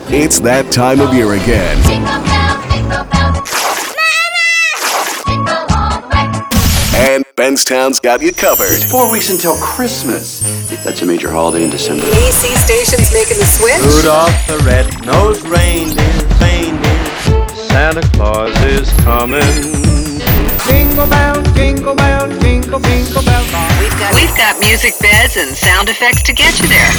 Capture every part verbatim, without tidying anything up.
It's that time of year again. Jingle bells, jingle bells. Jingle all the way. And Benstown's got you covered. Four weeks until Christmas. If that's a major holiday in December. A C stations making the switch. Rudolph the red-nosed reindeer, reindeer, Santa Claus is coming. Jingle bells, jingle bells, jingle, jingle bells. We've got, we've got music beds and sound effects to get you there.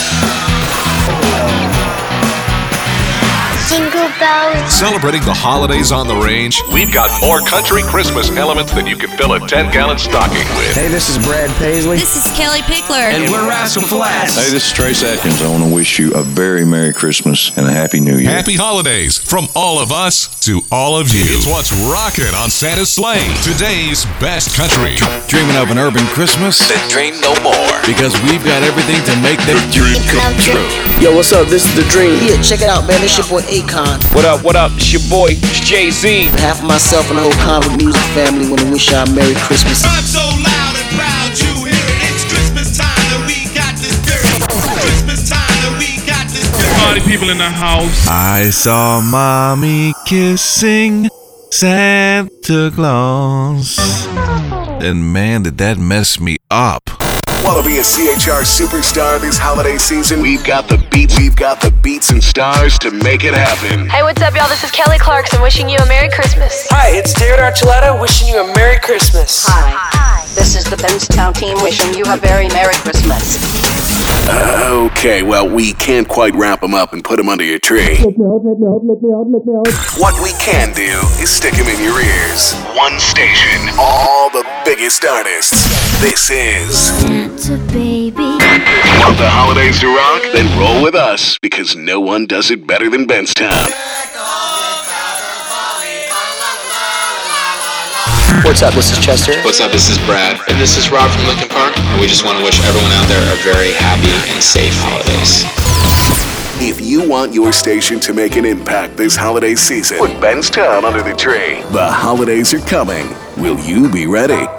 Jingle bells. Celebrating the holidays on the range, we've got more country Christmas elements than you can fill a ten-gallon stocking with. Hey, this is Brad Paisley. This is Kelly Pickler. And we're Rascal Flatts. Hey, this is Trace Atkins. I want to wish you a very Merry Christmas and a Happy New Year. Happy holidays from all of us to all of you. It's what's rocking on Santa's sleigh. Today's best country. Dreaming of an urban Christmas? Then dream no more. Because we've got everything to make that dream come true. Yo, what's up? This is The Dream. Yeah, check it out, man. This your boy Akon. What up, what up? It's your boy, it's Jay-Z. On behalf of myself and the whole Convict Music family, want to wish y'all a Merry Christmas. I'm so loud and proud, you hear it. It's Christmas time and we got this spirit. Christmas time and we got this spirit. Party people in the house. I saw mommy kissing Santa Claus. And man, did that mess me up. Want to be a C H R superstar this holiday season? We've got the beats, we've got the beats and stars to make it happen. Hey, what's up, y'all? This is Kelly Clarkson wishing you a Merry Christmas. Hi, it's Darren Archuleta wishing you a Merry Christmas. Hi. Hi. This is the Benstown team wishing you a very Merry Christmas. Uh, okay, well, we can't quite wrap them up and put them under your tree. Let me out, let me out, let me out, let me out. What we can do is stick them in your ears. One station, all the biggest artists. This is Santa baby. Want the holidays to rock? Then roll with us, because no one does it better than Benstown. What's up? This is Chester. What's up? This is Brad. And this is Rob from Lincoln Park. And we just want to wish everyone out there a very happy and safe holidays. If you want your station to make an impact this holiday season, put Benstown under the tree. The holidays are coming. Will you be ready?